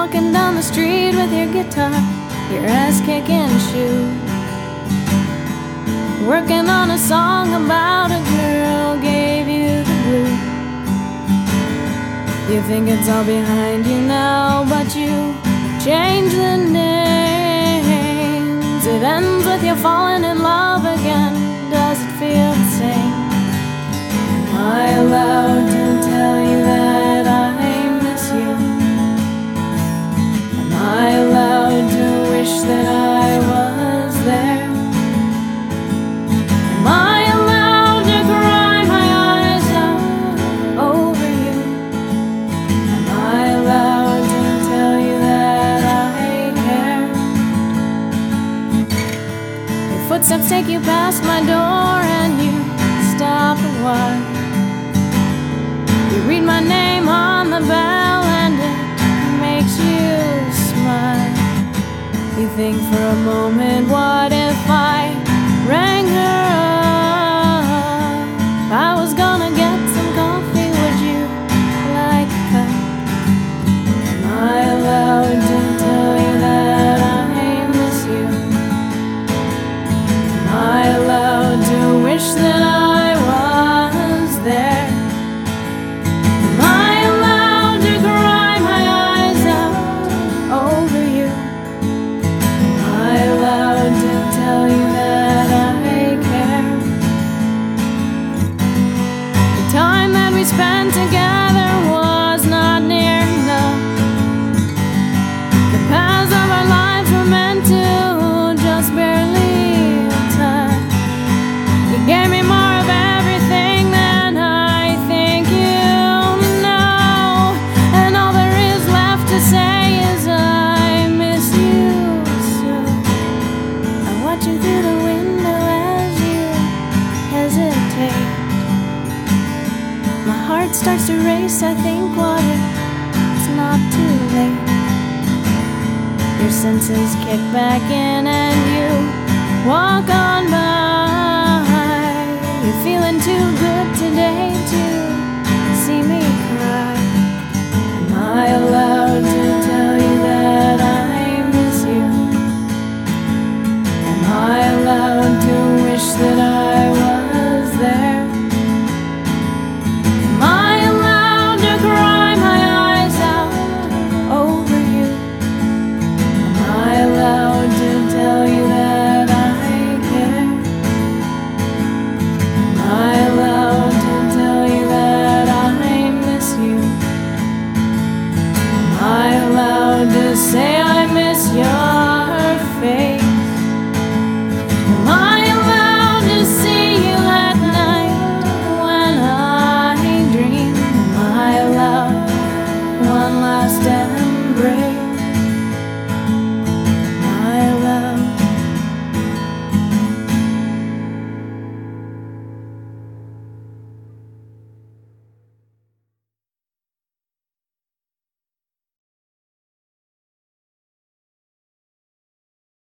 walking down the street with your guitar, your ass-kicking shoes, working on a song about a girl gave you the blues. You think it's all behind you now, but you change the names. It ends with you falling in love again. Does it feel the same? Am I allowed to tell you that I miss you? Am I allowed to wish that I was there? Am I allowed to cry my eyes out over you? Am I allowed to tell you that I care? Your footsteps take you past my door and you stop a while. You read my name on the bell and it makes you smile. You think for a moment, what if I rang her up? I was gonna get some coffee, would you like a cup? Am I allowed to tell you that I miss you? Am I allowed to wish that I was there? Am I allowed to cry my eyes out over you? Am I allowed to tell you that I care? The time that we spent together was not near enough. The paths of our lives were meant to just barely touch. You gave me more of everything than I think you know, and all there is left to say is I miss you so. I watch you through the window as you hesitate. My heart starts to race, I think, what if it's not too late? Your senses kick back in and you walk on by. You're feeling too good today to see me cry. Am I allowed to tell you